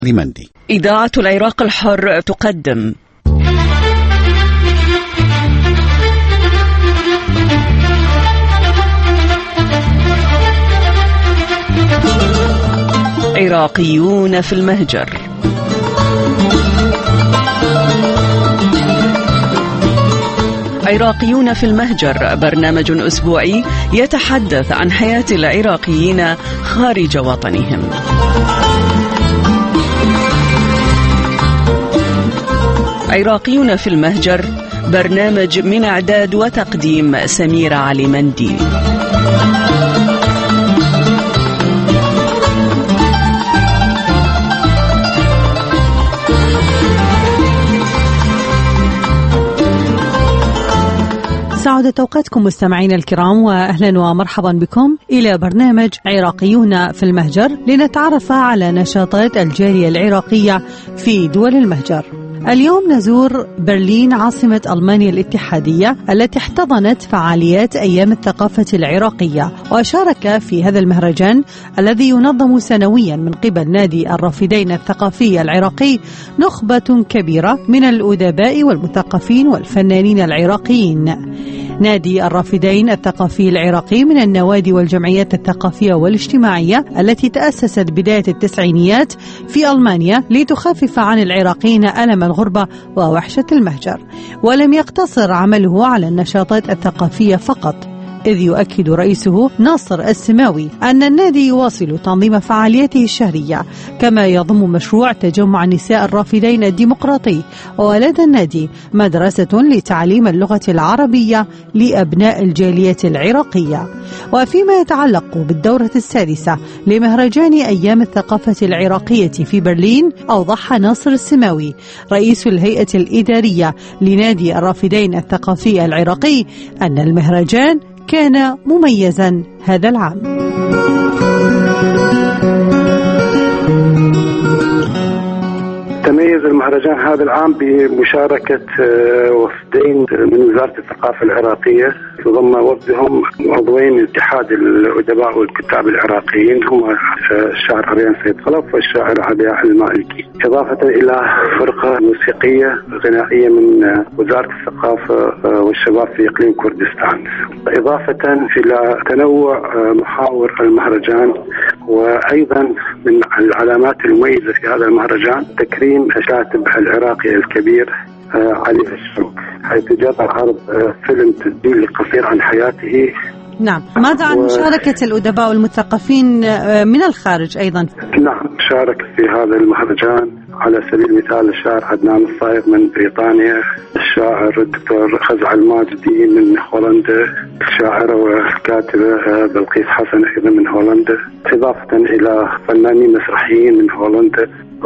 لمندي. إذاعة العراق الحر تقدم عراقيون في المهجر. عراقيون في المهجر برنامج أسبوعي يتحدث عن حياة العراقيين خارج وطنهم. عراقيون في المهجر برنامج من إعداد وتقديم سميرة علي مندي. سعادة أوقاتكم مستمعين الكرام، وأهلا ومرحبا بكم إلى برنامج عراقيون في المهجر، لنتعرف على نشاطات الجالية العراقية في دول المهجر. اليوم نزور برلين عاصمة ألمانيا الاتحادية التي احتضنت فعاليات أيام الثقافة العراقية، وشارك في هذا المهرجان الذي ينظم سنويا من قبل نادي الرافدين الثقافي العراقي نخبة كبيرة من الأدباء والمثقفين والفنانين العراقيين. نادي الرافدين الثقافي العراقي من النوادي والجمعيات الثقافية والاجتماعية التي تأسست بداية التسعينيات في ألمانيا لتخفف عن العراقيين ألم الغربة ووحشة المهجر، ولم يقتصر عمله على النشاطات الثقافية فقط، إذ يؤكد رئيسه ناصر السماوي أن النادي يواصل تنظيم فعالياته الشهرية، كما يضم مشروع تجمع نساء الرافدين الديمقراطي، ولدى النادي مدرسة لتعليم اللغة العربية لأبناء الجالية العراقية. وفيما يتعلق بالدورة السادسة لمهرجان أيام الثقافة العراقية في برلين، أوضح ناصر السماوي رئيس الهيئة الإدارية لنادي الرافدين الثقافي العراقي أن المهرجان كان مميزا هذا العام. تميز المهرجان هذا العام بمشاركة وفدين من وزارة الثقافة العراقية، تضم وفدهم عضوين من اتحاد الأدباء والكتاب العراقيين، هم الشاعر عريان سيد خلف والشاعر عبياء المالكي، إضافة إلى فرقة موسيقية غنائية من وزارة الثقافة والشباب في إقليم كردستان، إضافة إلى تنوع محاور المهرجان. وأيضا من العلامات المميزة في هذا المهرجان تكريم الكاتب العراقي الكبير علي الشروق، حيث جاء عرض فيلم تسجيلي قصير عن حياته. نعم، ماذا عن مشاركة الأدباء والمثقفين من الخارج أيضا؟ نعم، شارك في هذا المهرجان على سبيل المثال الشاعر عدنان الصايغ من بريطانيا، الشاعر الدكتور خزع الماجدي من هولندا، الشاعرة والكاتبة بلقيس حسن أيضا من هولندا، إضافة إلى فنانين مسرحيين من هولندا،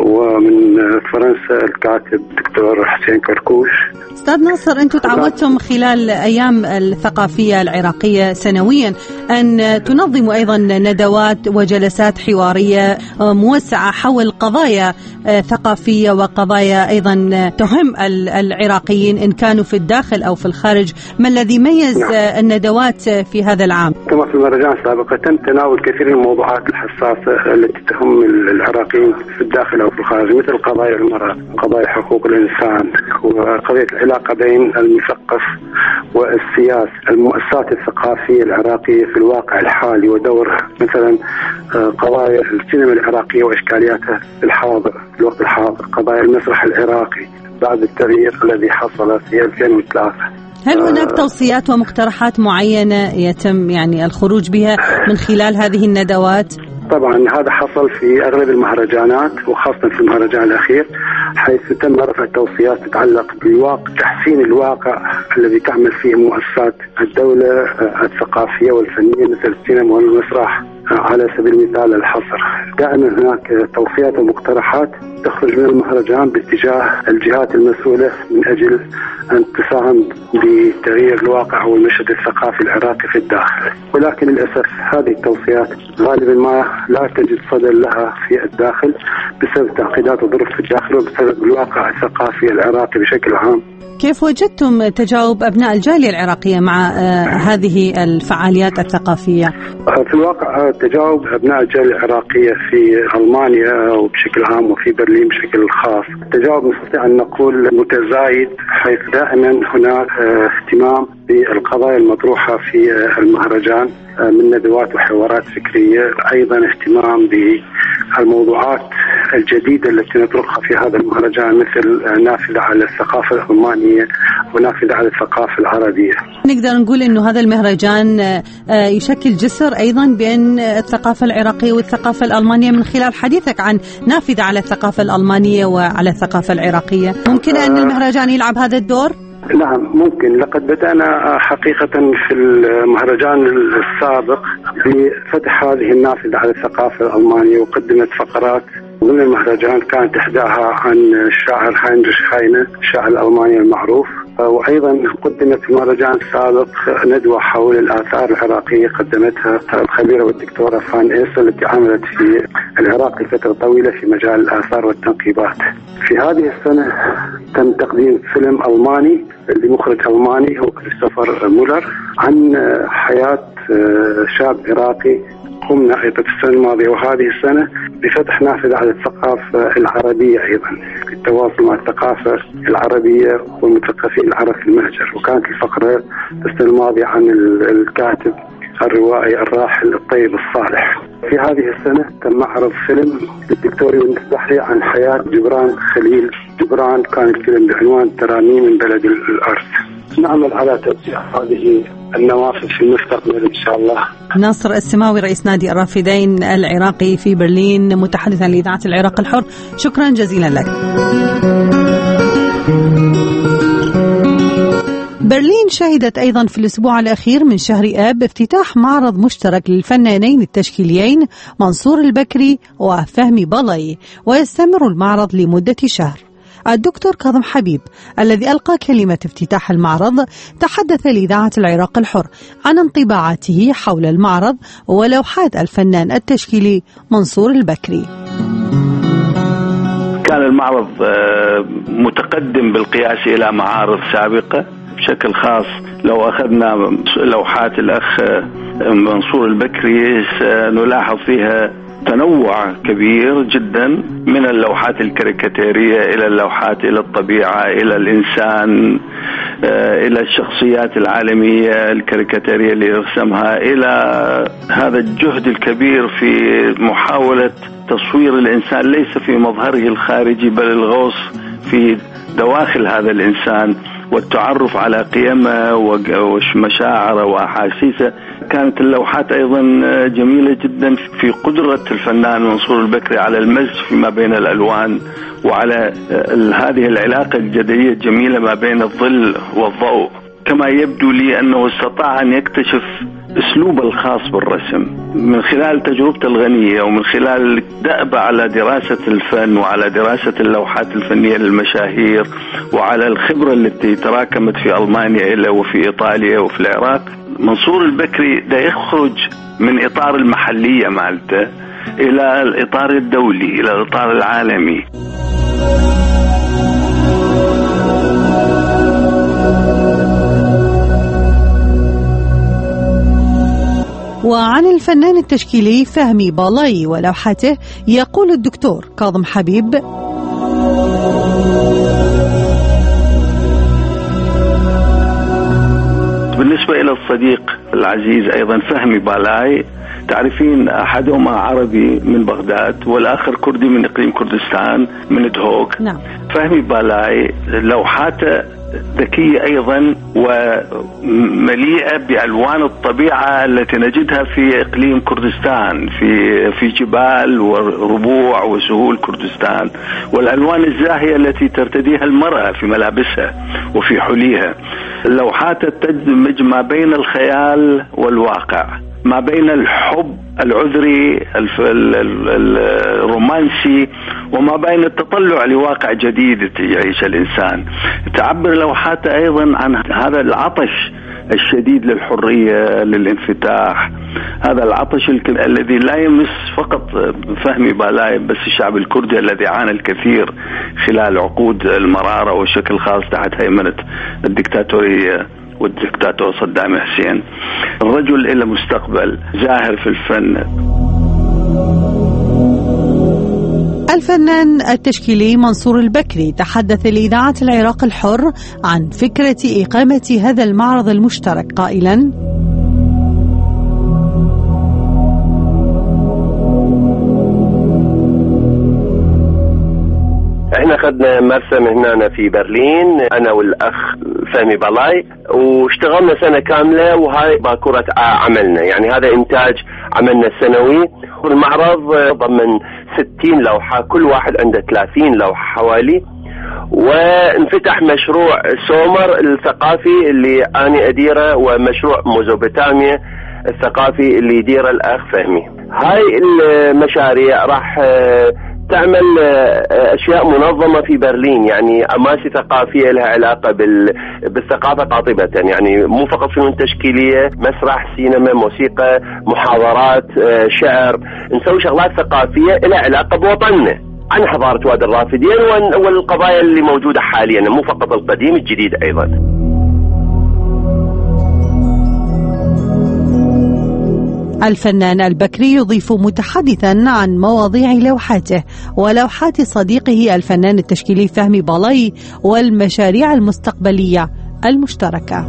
ومن فرنسا الكاتب دكتور حسين كركوش. أستاذ ناصر، أنتم تعودتم خلال أيام الثقافية العراقية سنويا أن تنظموا أيضا ندوات وجلسات حوارية موسعة حول قضايا ثقافية وقضايا أيضا تهم العراقيين إن كانوا في الداخل أو في الخارج. ما الذي ميز الندوات في هذا العام؟ كما في المهرجان سابقا تناول كثير من الموضوعات الحساسة التي تهم العراقيين في الداخل أو في الخارج، مثل قضايا المرأة، قضايا حقوق الإنسان، وقضية العلاقة بين المثقف والسياسة، المؤسسات الثقافية العراقية في الواقع الحالي ودورها، مثلا قضايا السينما العراقية وإشكالياتها في الحاضر، في الوقت الحاضر، قضايا المسرح العراقي بعد التغيير الذي حصل في 2003. هل هناك توصيات ومقترحات معينة يتم الخروج بها من خلال هذه الندوات؟ طبعا هذا حصل في أغلب المهرجانات، وخاصة في المهرجان الأخير، حيث تم رفع توصيات تتعلق بالواقع، تحسين الواقع الذي تعمل فيه مؤسسات الدولة الثقافية والفنية مثل السينما والمسرح على سبيل المثال الحصر. دائما هناك توصيات ومقترحات تخرج من المهرجان باتجاه الجهات المسؤولة من أجل أن تساهم بتغيير الواقع والمشهد الثقافي العراقي في الداخل، ولكن للأسف هذه التوصيات غالبا ما لا تجد صدى لها في الداخل بسبب تعقيدات وظروف في الداخل وبسبب بالواقع الثقافي العراقي بشكل عام. كيف وجدتم تجاوب أبناء الجالية العراقية مع هذه الفعاليات الثقافية؟ في الواقع تجاوب أبناء الجالية العراقية في ألمانيا وبشكل عام وفي برلين بشكل خاص تجاوب نستطيع أن نقول متزايد، حيث دائما هناك اهتمام بالقضايا المطروحة في المهرجان من ندوات وحوارات فكرية، أيضا اهتمام بالموضوعات الجديدة التي نطرحها في هذا المهرجان مثل نافذة على الثقافة الألمانية ونافذة على الثقافة العربية. نقدر نقول إنه هذا المهرجان يشكل جسر أيضا بين الثقافة العراقية والثقافة الألمانية من خلال حديثك عن نافذة على الثقافة الألمانية وعلى الثقافة العراقية. ممكن أن المهرجان يلعب هذا الدور؟ نعم ممكن. لقد بدأنا حقيقة في المهرجان السابق بفتح هذه النافذة على الثقافة الألمانية، وقدمت فقرات ضمن المهرجان كانت إحداها عن الشاعر هاينريش هاينه الشاعر الألماني المعروف، وأيضا قدمت في المهرجان السابق ندوة حول الآثار العراقية قدمتها الخبيرة والدكتورة فان إيسل التي عملت في العراق لفترة طويلة في مجال الآثار والتنقيبات. في هذه السنة تم تقديم فيلم ألماني لمخرج ألماني هو كريستوفر مولر عن حياة شاب عراقي. قمنا أيضا في السنة الماضية وهذه السنة بفتح نافذة على الثقافة العربية أيضا بالتواصل مع الثقافة العربية والمثقفين العرب في المهجر، وكانت الفقرة السنة الماضية عن الكاتب الروائي الراحل الطيب الصالح. في هذه السنة تم معرض فيلم للدكتور يونس بحري عن حياة جبران خليل جبران، كان الفيلم بعنوان ترانيم من بلد الأرض. نعمل على توسيع هذه النوافذ في المستقبل إن شاء الله. ناصر السماوي رئيس نادي الرافدين العراقي في برلين متحدثا لإذاعة العراق الحر، شكرا جزيلا لك. برلين شهدت أيضا في الأسبوع الأخير من شهر آب افتتاح معرض مشترك للفنانين التشكيليين منصور البكري وفهمي بلاي، ويستمر المعرض لمدة شهر. الدكتور كاظم حبيب الذي ألقى كلمة افتتاح المعرض تحدث لإذاعة العراق الحر عن انطباعاته حول المعرض ولوحات الفنان التشكيلي منصور البكري. كان المعرض متقدم بالقياس إلى معارض سابقة بشكل خاص. لو أخذنا لوحات الأخ منصور البكري سنلاحظ فيها تنوع كبير جدا من اللوحات الكاريكاتيرية إلى اللوحات إلى الطبيعة إلى الإنسان إلى الشخصيات العالمية الكاريكاتيرية اللي يرسمها، إلى هذا الجهد الكبير في محاولة تصوير الإنسان ليس في مظهره الخارجي بل الغوص في دواخل هذا الإنسان والتعرف على قيمه ومشاعره وأحاسيسه. كانت اللوحات أيضا جميلة جدا في قدرة الفنان منصور البكري على المزج فيما بين الألوان وعلى هذه العلاقة الجدلية الجميلة ما بين الظل والضوء. كما يبدو لي أنه استطاع أن يكتشف أسلوبه الخاص بالرسم من خلال تجربته الغنية ومن خلال دأبة على دراسة الفن وعلى دراسة اللوحات الفنية للمشاهير وعلى الخبرة التي تراكمت في ألمانيا وفي إيطاليا وفي العراق. منصور البكري دا يخرج من إطار المحلية مالته إلى الإطار الدولي إلى الإطار العالمي. وعن الفنان التشكيلي فهمي بلاي ولوحته يقول الدكتور كاظم حبيب: بالنسبة إلى الصديق العزيز أيضا فهمي بلاي، تعرفين أحدهما عربي من بغداد والآخر كردي من إقليم كردستان من دهوك. نعم. فهمي بلاي لوحاته ذكية أيضا ومليئة بألوان الطبيعة التي نجدها في إقليم كردستان في جبال وربوع وسهول كردستان، والألوان الزاهية التي ترتديها المرأة في ملابسها وفي حليها. اللوحات تدمج ما بين الخيال والواقع، ما بين الحب العذري الرومانسي وما بين التطلع لواقع جديد يعيش الإنسان. تعبر لوحاته أيضا عن هذا العطش الشديد للحرية للانفتاح، هذا العطش الذي لا يمس فقط فهمي بالاي بس الشعب الكردي الذي عانى الكثير خلال عقود المرارة وبشكل خاص تحت هيمنة الدكتاتورية والدكتاتور صدام حسين. الرجل إلى مستقبل زاهر في الفن. الفنان التشكيلي منصور البكري تحدث لإذاعة العراق الحر عن فكرة إقامة هذا المعرض المشترك قائلا: احنا اخذنا مرسم هنا في برلين انا والاخ فهمي بالاي، واشتغلنا سنة كاملة، وهاي باكورة عملنا، يعني هذا انتاج عملنا السنوي. والمعرض ضمن 60 لوحة، كل واحد عنده 30 لوحة حوالي. وانفتح مشروع سومر الثقافي اللي أنا أديره، ومشروع ميزوبوتاميا الثقافي اللي يديره الأخ فهمي. هاي المشاريع راح تعمل أشياء منظمة في برلين، يعني أماسي ثقافية لها علاقة بالثقافة قاطبة، يعني مو فقط فنون تشكيلية، مسرح، سينما، موسيقى، محاضرات، شعر، نسوي شغلات ثقافية لها علاقة بوطننا، عن حضارة وادي الرافدين والقضايا اللي موجودة حاليا، مو فقط القديم، الجديد أيضا. الفنان البكري يضيف متحدثا عن مواضيع لوحاته ولوحات صديقه الفنان التشكيلي فهمي بالاي والمشاريع المستقبلية المشتركة.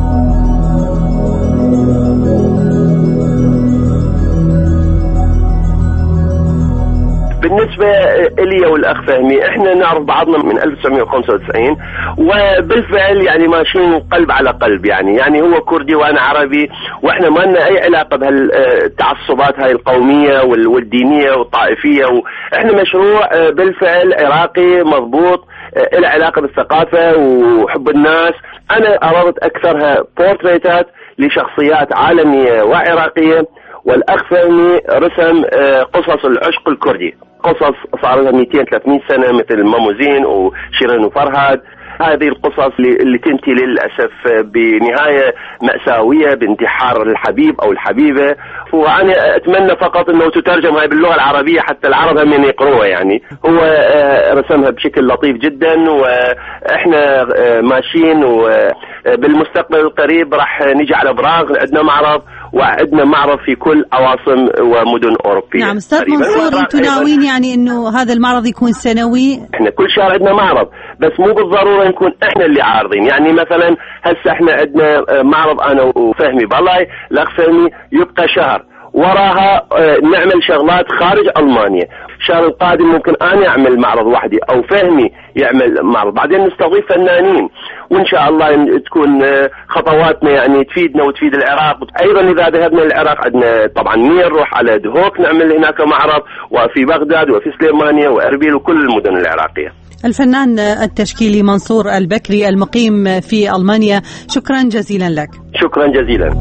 بالنسبة إلي والأخ فهمي، إحنا نعرف بعضنا من 1995، وبالفعل يعني ماشيين قلب على قلب، يعني هو كردي وأنا عربي، وإحنا ما لنا أي علاقة بهالتعصبات هاي القومية والدينية والطائفية. وإحنا مشروع بالفعل عراقي مضبوط، له علاقة بالثقافة وحب الناس. أنا أردت أكثرها بورتريتات لشخصيات عالمية وعراقية، والأخ فهمي رسم قصص العشق الكردي، قصص صار لها 200-300 سنة، مثل ماموزين وشيرين وفرهاد. هذه القصص اللي تنتهي للأسف بنهاية مأساوية بانتحار الحبيب أو الحبيبة. وأنا أتمنى فقط أنه تترجم هاي باللغة العربية حتى العرب هم يقروها. يعني هو رسمها بشكل لطيف جدا، وإحنا ماشيين، وبالمستقبل القريب راح نيجي على براغ، عندنا معرض، وعندنا معرض في كل عواصم ومدن أوروبية. نعم أستاذ منصور، أنتم ناويين يعني أنه هذا المعرض يكون سنوي؟ إحنا كل شهر عندنا معرض، بس مو بالضرورة نكون إحنا اللي عارضين. يعني مثلا هسه إحنا عندنا معرض أنا وفهمي بالاي، الأخ فهمي يبقى شهر، وراها نعمل شغلات خارج ألمانيا. الشهر القادم ممكن أنا أعمل معرض وحدي أو فهمي يعمل معرض، بعدين نستضيف فنانين، وإن شاء الله تكون خطواتنا يعني تفيدنا وتفيد العراق. أيضا إذا ذهبنا للعراق عندنا طبعا نروح على دهوك نعمل هناك معرض، وفي بغداد وفي سليمانيا وأربيل وكل المدن العراقية. الفنان التشكيلي منصور البكري المقيم في ألمانيا، شكرا جزيلا لك. شكرا جزيلا.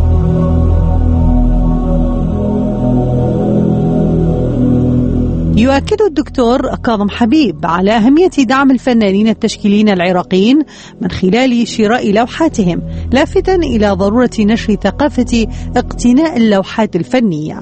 يؤكد الدكتور كاظم حبيب على أهمية دعم الفنانين التشكيليين العراقيين من خلال شراء لوحاتهم، لافتا إلى ضرورة نشر ثقافة اقتناء اللوحات الفنية.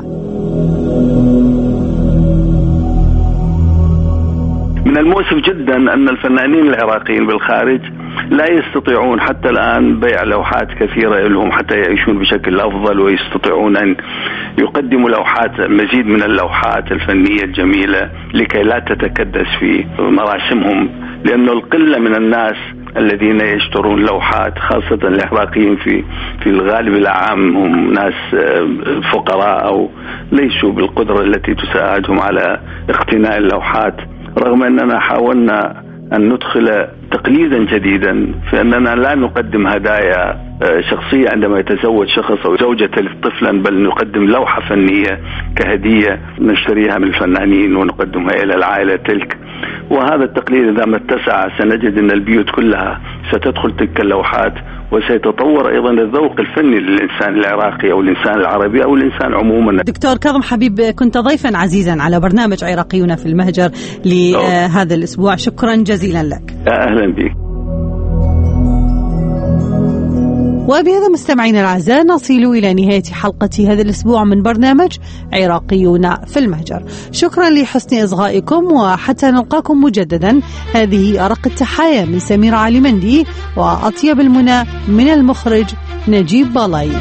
من المؤسف جدا أن الفنانين العراقيين بالخارج لا يستطيعون حتى الآن بيع لوحات كثيرة لهم حتى يعيشون بشكل أفضل، ويستطيعون أن يقدموا لوحات، مزيد من اللوحات الفنية الجميلة لكي لا تتكدس في مراسمهم، لأنه القلة من الناس الذين يشترون لوحات، خاصة العراقيين في الغالب العام هم ناس فقراء أو ليسوا بالقدرة التي تساعدهم على اقتناء اللوحات. رغم أننا حاولنا أن ندخل تقليدا جديدا في أننا لا نقدم هدايا شخصية عندما يتزوج شخص أو زوجة طفلا، بل نقدم لوحة فنية كهدية نشتريها من الفنانين ونقدمها إلى العائلة تلك. وهذا التقليد إذا ما اتسع سنجد أن البيوت كلها ستدخل تلك اللوحات، وسيتطور أيضا الذوق الفني للإنسان العراقي أو الإنسان العربي أو الإنسان عموما. دكتور كاظم حبيب، كنت ضيفا عزيزا على برنامج عراقيون في المهجر لهذا الأسبوع، شكرا جزيلا لك. أهلا بك. وبهذا مستمعينا الأعزاء نصل إلى نهاية حلقة هذا الأسبوع من برنامج عراقيون في المهجر. شكرا لحسن إصغائكم، وحتى نلقاكم مجددا هذه أرق التحايا من سميرة علي مندي وأطيب المنى من المخرج نجيب بالاي.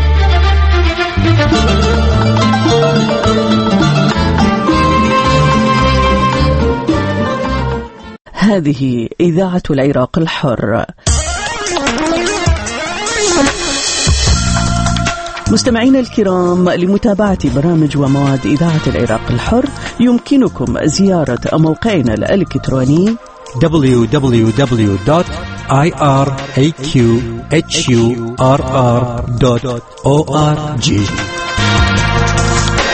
هذه إذاعة العراق الحر. مستمعينا الكرام، لمتابعة برامج ومواد إذاعة العراق الحر يمكنكم زيارة موقعنا الإلكتروني www.iraqhurr.org.